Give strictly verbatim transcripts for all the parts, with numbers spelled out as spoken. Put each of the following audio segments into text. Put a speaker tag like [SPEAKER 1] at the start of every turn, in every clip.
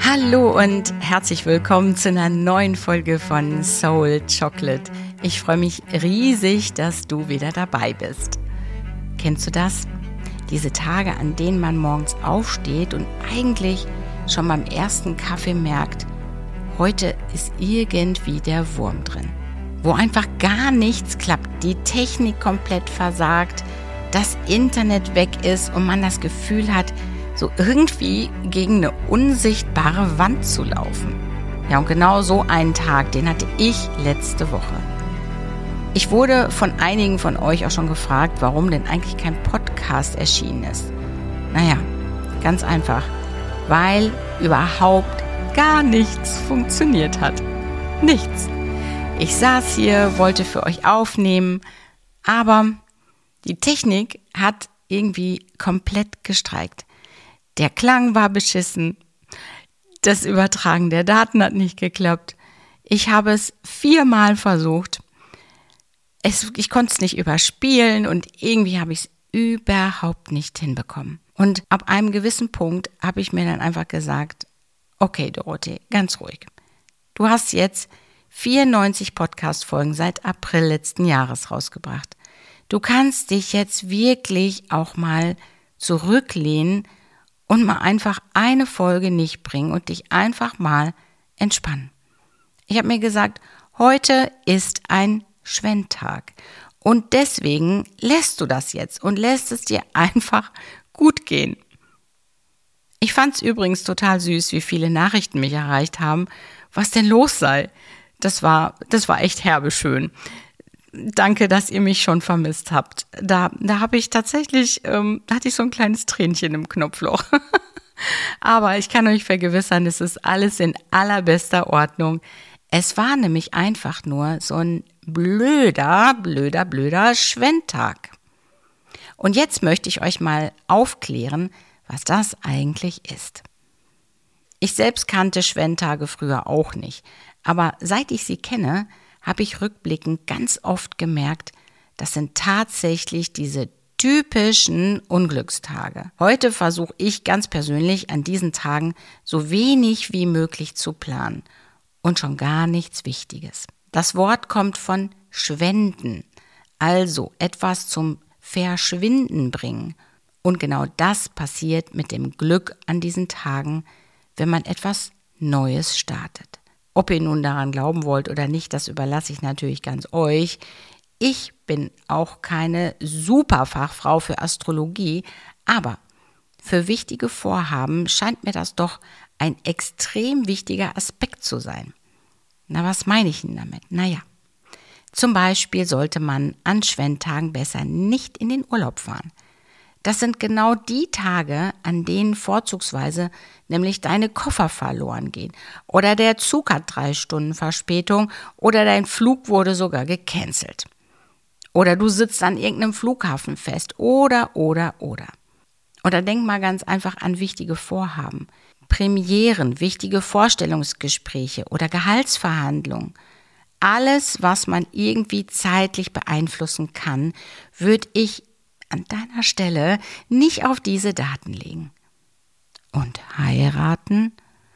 [SPEAKER 1] Hallo und herzlich willkommen zu einer neuen Folge von Soul Chocolate. Ich freue mich riesig, dass du wieder dabei bist. Kennst du das? Diese Tage, an denen man morgens aufsteht und eigentlich schon beim ersten Kaffee merkt, heute ist irgendwie der Wurm drin. Wo einfach gar nichts klappt, die Technik komplett versagt, das Internet weg ist und man das Gefühl hat, so irgendwie gegen eine unsichtbare Wand zu laufen. Ja, und genau so einen Tag, den hatte ich letzte Woche. Ich wurde von einigen von euch auch schon gefragt, warum denn eigentlich kein Podcast erschienen ist. Naja, ganz einfach, weil überhaupt gar nichts funktioniert hat. Nichts. Ich saß hier, wollte für euch aufnehmen, aber die Technik hat irgendwie komplett gestreikt. Der Klang war beschissen, das Übertragen der Daten hat nicht geklappt. Ich habe es viermal versucht. Es, ich konnte es nicht überspielen und irgendwie habe ich es überhaupt nicht hinbekommen. Und ab einem gewissen Punkt habe ich mir dann einfach gesagt, okay Dorothee, ganz ruhig. Du hast jetzt vierundneunzig Podcast-Folgen seit April letzten Jahres rausgebracht. Du kannst dich jetzt wirklich auch mal zurücklehnen und mal einfach eine Folge nicht bringen und dich einfach mal entspannen. Ich habe mir gesagt, heute ist ein Schwendtag und deswegen lässt du das jetzt und lässt es dir einfach gut gehen. Ich fand es übrigens total süß, wie viele Nachrichten mich erreicht haben, was denn los sei. Das war, das war echt herbe schön. Danke, dass ihr mich schon vermisst habt. Da, da habe ich tatsächlich, ähm, da hatte ich so ein kleines Tränchen im Knopfloch. Aber ich kann euch vergewissern, es ist alles in allerbester Ordnung. Es war nämlich einfach nur so ein blöder, blöder, blöder Schwendtag. Und jetzt möchte ich euch mal aufklären, was das eigentlich ist. Ich selbst kannte Schwendtage früher auch nicht, aber seit ich sie kenne, habe ich rückblickend ganz oft gemerkt, das sind tatsächlich diese typischen Unglückstage. Heute versuche ich ganz persönlich an diesen Tagen so wenig wie möglich zu planen und schon gar nichts Wichtiges. Das Wort kommt von schwenden, also etwas zum Verschwinden bringen. Und genau das passiert mit dem Glück an diesen Tagen, wenn man etwas Neues startet. Ob ihr nun daran glauben wollt oder nicht, das überlasse ich natürlich ganz euch. Ich bin auch keine Superfachfrau für Astrologie, aber für wichtige Vorhaben scheint mir das doch ein extrem wichtiger Aspekt zu sein. Na, was meine ich denn damit? Naja, zum Beispiel sollte man an Schwendtagen besser nicht in den Urlaub fahren. Das sind genau die Tage, an denen vorzugsweise nämlich deine Koffer verloren gehen oder der Zug hat drei Stunden Verspätung oder dein Flug wurde sogar gecancelt. Oder du sitzt an irgendeinem Flughafen fest oder, oder, oder. Oder denk mal ganz einfach an wichtige Vorhaben, Premieren, wichtige Vorstellungsgespräche oder Gehaltsverhandlungen. Alles, was man irgendwie zeitlich beeinflussen kann, würde ich an deiner Stelle nicht auf diese Daten legen. Und heiraten?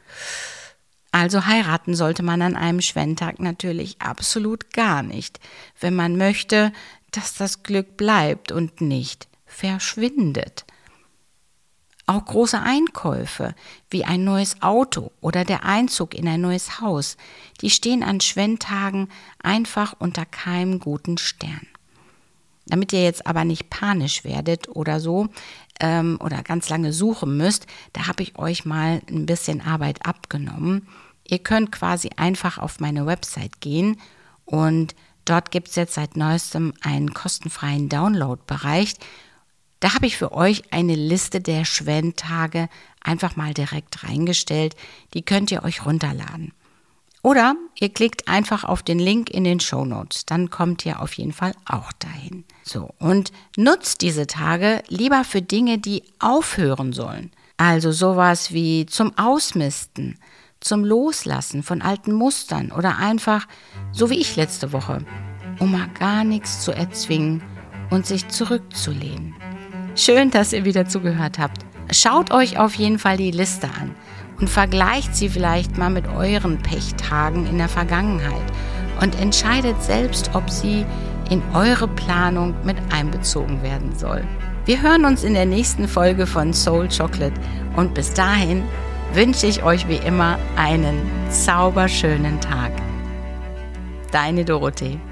[SPEAKER 1] Also heiraten sollte man an einem Schwendtag natürlich absolut gar nicht, wenn man möchte, dass das Glück bleibt und nicht verschwindet. Auch große Einkäufe, wie ein neues Auto oder der Einzug in ein neues Haus, die stehen an Schwendtagen einfach unter keinem guten Stern. Damit ihr jetzt aber nicht panisch werdet oder so ähm, oder ganz lange suchen müsst, da habe ich euch mal ein bisschen Arbeit abgenommen. Ihr könnt quasi einfach auf meine Website gehen und dort gibt es jetzt seit neuestem einen kostenfreien Download-Bereich. Da habe ich für euch eine Liste der Schwendtage einfach mal direkt reingestellt. Die könnt ihr euch runterladen. Oder ihr klickt einfach auf den Link in den Shownotes, dann kommt ihr auf jeden Fall auch dahin. So, und nutzt diese Tage lieber für Dinge, die aufhören sollen. Also sowas wie zum Ausmisten, zum Loslassen von alten Mustern oder einfach, so wie ich letzte Woche, um mal gar nichts zu erzwingen und sich zurückzulehnen. Schön, dass ihr wieder zugehört habt. Schaut euch auf jeden Fall die Liste an. und vergleicht sie vielleicht mal mit euren Pechtagen in der Vergangenheit und entscheidet selbst, ob sie in eure Planung mit einbezogen werden soll. Wir hören uns in der nächsten Folge von Soul Chocolate und bis dahin wünsche ich euch wie immer einen zauberschönen Tag. Deine Dorothee.